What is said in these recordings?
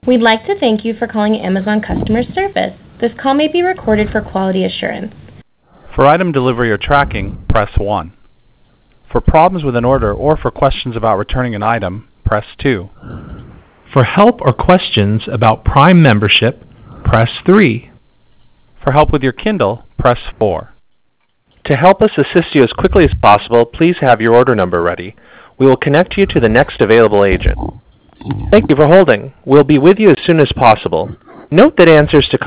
We'd like to thank you for calling Amazon customer service. This call may be recorded for quality assurance. For item delivery or tracking, press 1. For problems with an order or for questions about returning an item, press 2. For help or questions about Prime membership, press 3. For help with your Kindle, press 4. To help us assist you as quickly as possible, please have your order number ready. We will connect you to the next available agent. Thank you for holding. We'll be with you as soon as possible. Note that answers to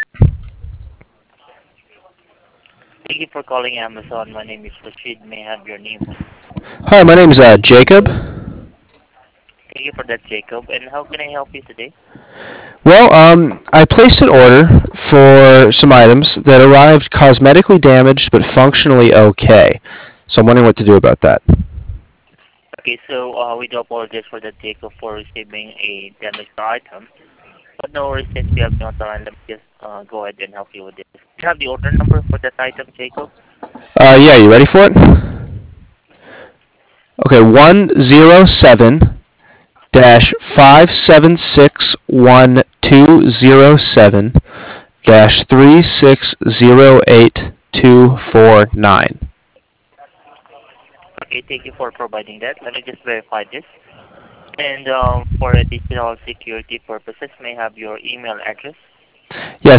Thank you for calling Amazon. My name is Rashid. May I have your name? Hi, my name is Jacob. Thank you for that, Jacob. And how can I help you today? Well, I placed an order for some items that arrived cosmetically damaged but functionally okay. So I'm wondering what to do about that. Okay, so we do apologize for that, Jacob, for receiving a damaged item. But no worries, since we have no time, let me just go ahead and help you with this. Do you have the order number for that item, Jacob? Yeah, you ready for it? Okay, 107-5761207-3608249. Okay, thank you for providing that. Let me just verify this. And for additional security purposes, may I have your email address? Yes,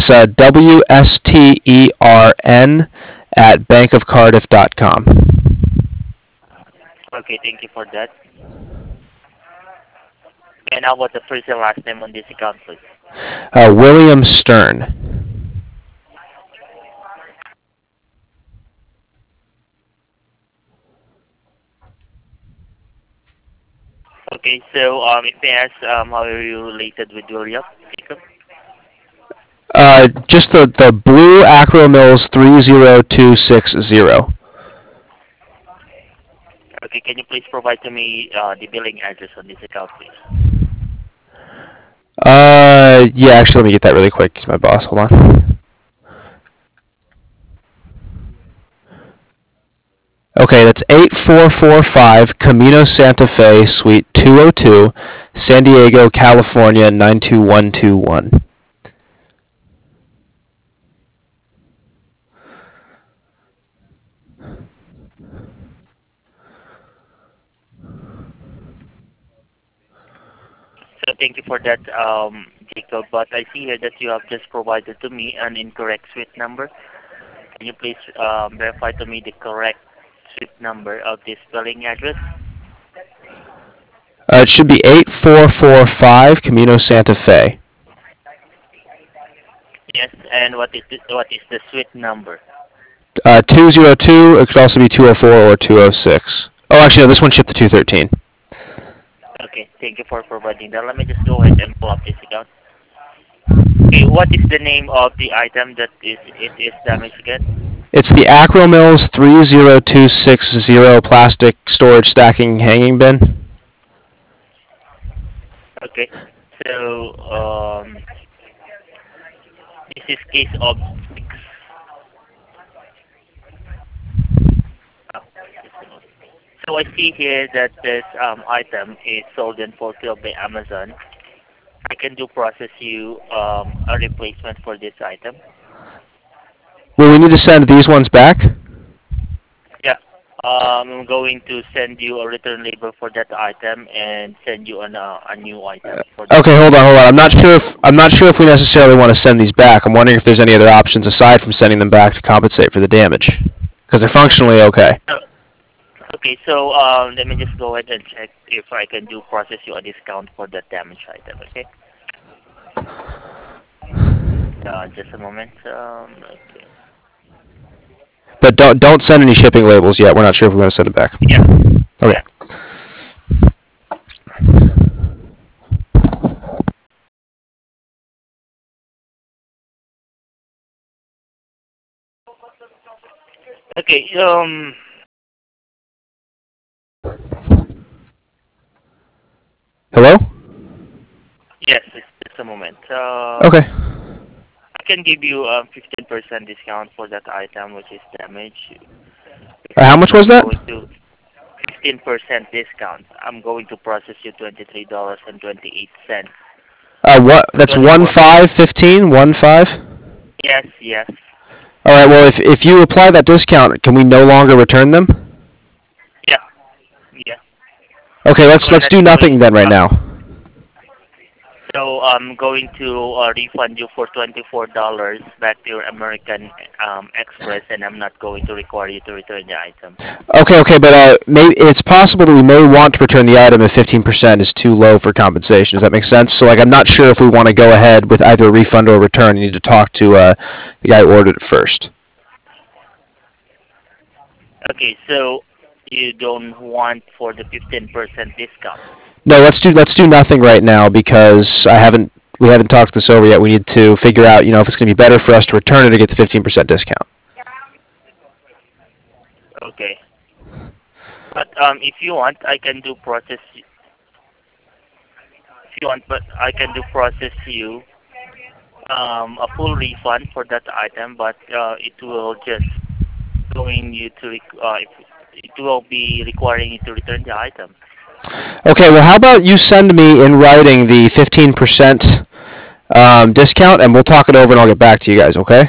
WSTERN@bankofcardiff.com. Okay, thank you for that. And how about the first and last name on this account, please? William Stern. Okay, so if I ask, how are you related with William, Jacob? Just the blue Acro Mills 30260. Okay, can you please provide to me the billing address on this account, please? Yeah, actually, let me get that really quick. He's my boss. Hold on. Okay, that's 8445 Camino Santa Fe, Suite 202, San Diego, California 92121. So thank you for that, Jacob. But I see here that you have just provided to me an incorrect suite number. Can you please verify to me the correct suite number of this billing address? It should be 8445 Camino Santa Fe. Yes, and what is the suite number? 202. It could also be 204 or 206. Oh, actually, no, this one shipped to 213. Okay, thank you for providing that. Let me just go ahead and pull up this account. Okay, what is the name of the item that is damaged again? It's the Acro Mills 30260 plastic storage stacking hanging bin. Okay, so this is case of 6. So I see here that this item is sold and fulfilled by Amazon. I can process you a replacement for this item. Will we need to send these ones back? Yeah. I'm going to send you a return label for that item and send you a new item. Okay, hold on. I'm not sure if we necessarily want to send these back. I'm wondering if there's any other options aside from sending them back to compensate for the damage, because they're functionally okay. Okay, so let me just go ahead and check if I can process you a discount for that damaged item. Okay. Just a moment. Okay. But don't send any shipping labels yet. We're not sure if we're going to send it back. Yeah. Okay. Okay. Hello? Yes, just a moment. Okay. I can give you a 15% discount for that item which is damaged. How much was that? 15% discount. I'm going to process you $23.28 What? That's 1/5/15. 1/5. Yes, yes. All right. Well, if you apply that discount, can we no longer return them? Yeah. Yeah. Okay. Let's do nothing then right now. So I'm going to refund you for $24 back to your American Express, and I'm not going to require you to return the item. Okay, but maybe it's possible that we may want to return the item if 15% is too low for compensation. Does that make sense? So, like, I'm not sure if we want to go ahead with either a refund or a return. You need to talk to the guy who ordered it first. Okay, so you don't want for the 15% discount. No, let's do nothing right now because we haven't talked this over yet. We need to figure out, if it's going to be better for us to return it or get the 15% discount. Okay. But if you want, I can do process. If you want, but I can do process you a full refund for that item, but it will just it will be requiring you to return the item. Okay, well, how about you send me in writing the 15% discount, and we'll talk it over, and I'll get back to you guys. Okay?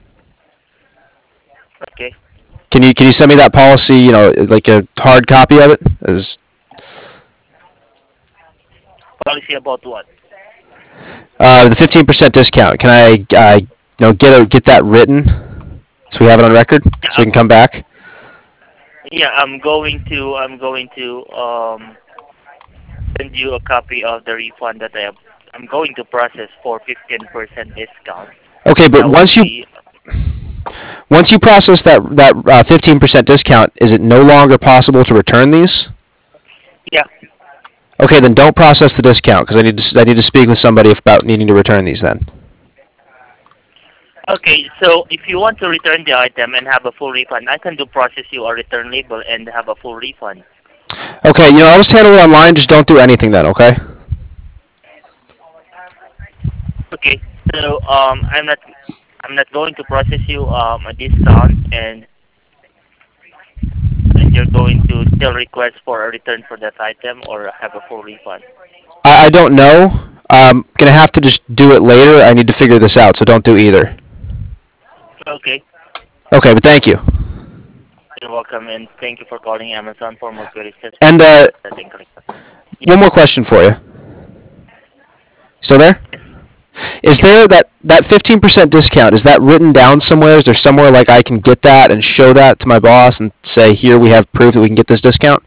Okay. Can you send me that policy? Like a hard copy of it? Policy about what? The 15% discount. Can I get that written so we have it on record so we can come back? Yeah, I'm going to send you a copy of the refund that I'm going to process for 15% discount. Okay, but once you process that 15% discount, is it no longer possible to return these? Yeah. Okay, then don't process the discount because I need to speak with somebody about needing to return these then. Okay, so if you want to return the item and have a full refund, I can process you a return label and have a full refund. Okay, I'll just handle it online. Just don't do anything then, okay? Okay, so I'm not going to process you a discount, and you're going to still request for a return for that item or have a full refund. I don't know. I'm gonna have to just do it later. I need to figure this out, so don't do either. Okay. Okay, but thank you. You're welcome, and thank you for calling Amazon for more queries. And one more question for you. Still there? Is there that 15% discount? Is that written down somewhere? Is there somewhere like I can get that and show that to my boss and say, here we have proof that we can get this discount?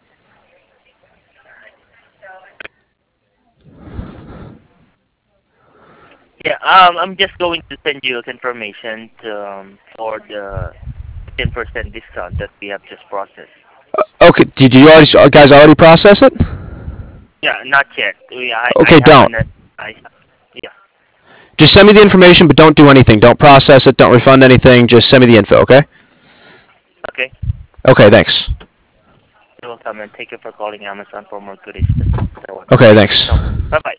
Yeah, I'm just going to send you a confirmation for the 10% discount that we have just processed. Okay, did you guys already process it? Yeah, not yet. Don't. Yeah. Just send me the information, but don't do anything. Don't process it. Don't refund anything. Just send me the info, okay? Okay. Okay, thanks. You're welcome, and thank you for calling Amazon for more goodies. Okay, thanks. Bye-bye.